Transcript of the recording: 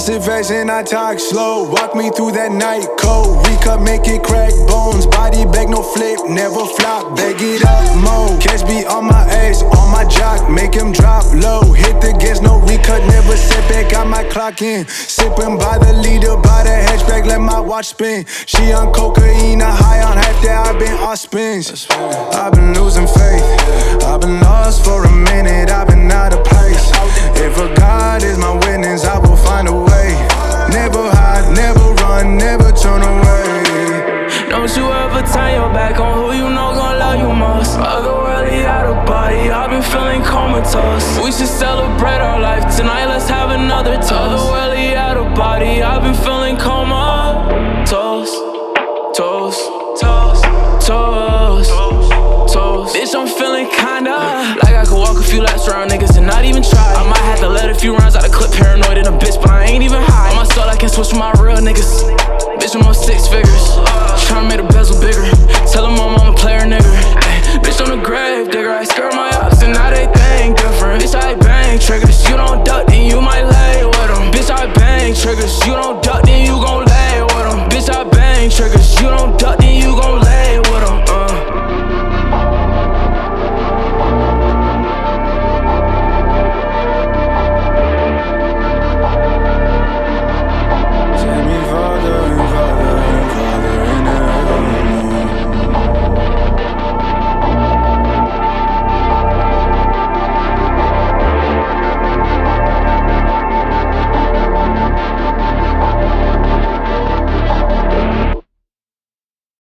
Aggressive and I talk slow. Walk me through that night cold. Recut, make it crack bones. Body bag, no flip, never flop. Bag it up, mo. Catch me on my ass, on my jock. Make him drop low. Hit the gas, no recut, never set back. Got my clock in. Sipping by the leader, by the hatchback, let my watch spin. She on cocaine, I high on half that. I've been off spins. I've been losing faith. I've been lost for a minute. I've been out of place. If a God is my witness, I will find a way. Never hide, never run, never turn away. Don't you ever turn your back on who you know gon' love you most. Otherworldly, out of body, I've been feeling comatose. We should celebrate our life tonight, let's have another toast. Otherworldly, out of body, I've been feeling comatose. Toast, toast, toast, toast. Bitch, I'm feeling kinda like I could walk a few laps around niggas and not even try. I might have to let a few rounds out of clip, paranoid in a bitch, but I ain't even high. On my soul, I can switch with my real niggas. Bitch, I'm on 6 figures. Tryna make the bezel bigger.